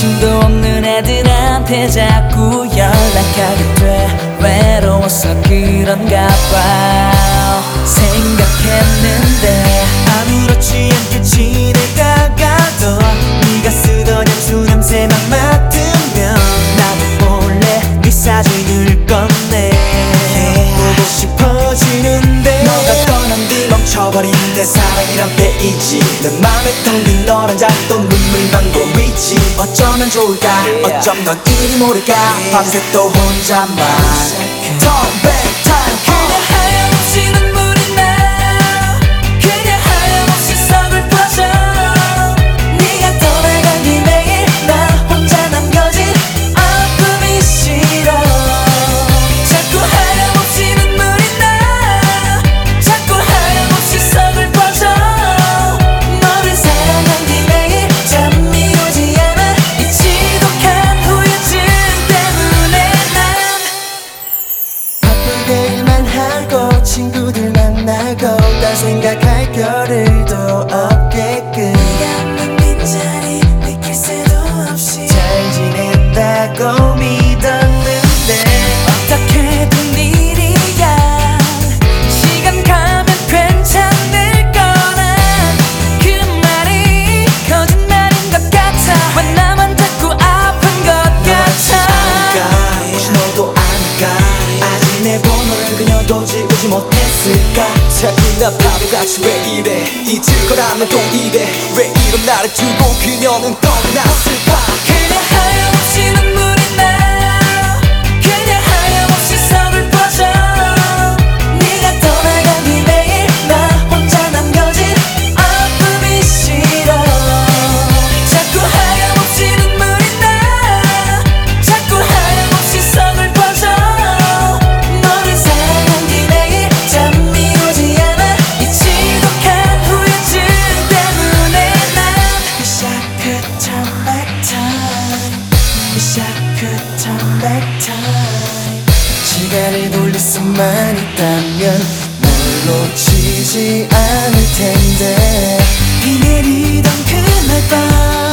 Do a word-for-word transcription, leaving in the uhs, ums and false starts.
관심도 없는 애들한테 자꾸 연락하게 돼. 외로워서 그런가 봐. 생각했는데 아무렇지 않게 지내다가도 네가 쓰던 향수 냄새만 맡으면 나도 몰래 네 사진을 꺼내 보고 싶어지는데 너가 떠난 뒤 멈춰버린 내 사랑이란 페이지. 내 맘에 텅빈 너란 작도 눈물만 보이지. 어쩌면 좋을까 어쩜 넌 이리 모를까 밤새 또 혼자만 Turn back time. 그냥 하염없이 눈물이 나. 그냥 하염없이 서글퍼져. 네가 떠나간 뒤 매일 나 혼자 남겨진 아픔이 싫어. 자꾸 하염없이 눈물이 나. 자꾸 하염없이 서글퍼져. 너를 사랑한 뒤 매일 잠이 오지 않아. 이 지독한 후유증 때문에 난 바쁘게 일만 하고 친구들 만나고 딴 생각할 겨를도 없게끔 네가 없는 빈자리 느낄 새도 없이 잘 지낸다고 믿었는데 어떻게 된 일이야. 시간 가면 괜찮을 거란 그 말이 거짓말인 것 같아. 왜 나만 자꾸 아픈 것 같아. 혹시 너도 아니까 아직 내 번호를 그녀도 지우지 못했을까. 자꾸 나 바보같이 왜 이래. 잊을 거라면 또 이래. 왜 이런 나를 두고 그녀는 떠났을까. 그냥 하염없이 눈물이 나. 그냥 하염없이 서글퍼져. 네가 떠나간 뒤 매일 나 혼자 남겨진 아픔이 싫어. 자꾸 하염없이 눈물이 나. 자꾸 하염없이 서글퍼져. 너를 사랑한 뒤 매일 잠이 오지 않아. 이 지독한 후유증 때문에 난 Wish I could turn back time. Wish I could turn back time. 시간을 돌릴 수만 있다면 널 놓치지 않을 텐데 비 내리던 그날 밤